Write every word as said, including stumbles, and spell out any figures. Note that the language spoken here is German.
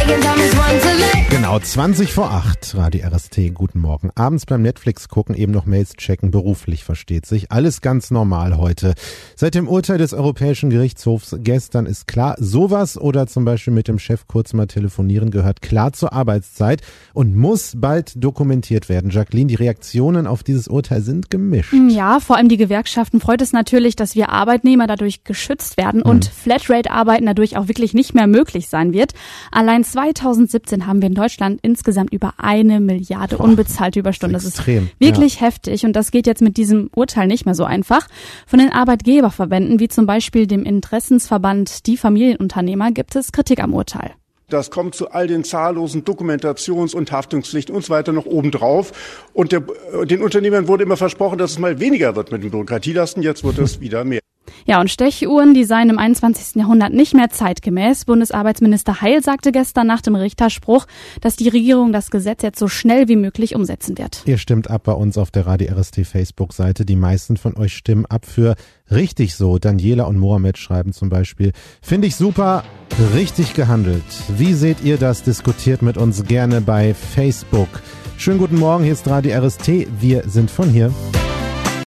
Genau, zwanzig vor acht, Radio R S T, guten Morgen. Abends beim Netflix gucken, eben noch Mails checken, beruflich versteht sich. Alles ganz normal heute. Seit dem Urteil des Europäischen Gerichtshofs gestern ist klar, sowas oder zum Beispiel mit dem Chef kurz mal telefonieren gehört klar zur Arbeitszeit und muss bald dokumentiert werden. Jacqueline, die Reaktionen auf dieses Urteil sind gemischt. Ja, vor allem die Gewerkschaften freut es natürlich, dass wir Arbeitnehmer dadurch geschützt werden und hm. Flatrate-Arbeiten dadurch auch wirklich nicht mehr möglich sein wird. Allein zweitausendsiebzehn haben wir in Deutschland insgesamt über eine Milliarde Boah, unbezahlte Überstunden. Das ist, das ist wirklich ja. heftig und das geht jetzt mit diesem Urteil nicht mehr so einfach. Von den Arbeitgeberverbänden, wie zum Beispiel dem Interessensverband Die Familienunternehmer, gibt es Kritik am Urteil. Das kommt zu all den zahllosen Dokumentations- und Haftungspflichten und so weiter noch obendrauf. Und der, den Unternehmern wurde immer versprochen, dass es mal weniger wird mit den Bürokratielasten. Jetzt wird es wieder mehr. Ja, und Stechuhren, die seien im einundzwanzigsten Jahrhundert nicht mehr zeitgemäß. Bundesarbeitsminister Heil sagte gestern nach dem Richterspruch, dass die Regierung das Gesetz jetzt so schnell wie möglich umsetzen wird. Ihr stimmt ab bei uns auf der Radio R S T Facebook-Seite. Die meisten von euch stimmen ab für richtig so. Daniela und Mohammed schreiben zum Beispiel, finde ich super, richtig gehandelt. Wie seht ihr das? Diskutiert mit uns gerne bei Facebook. Schönen guten Morgen, hier ist Radio R S T. Wir sind von hier.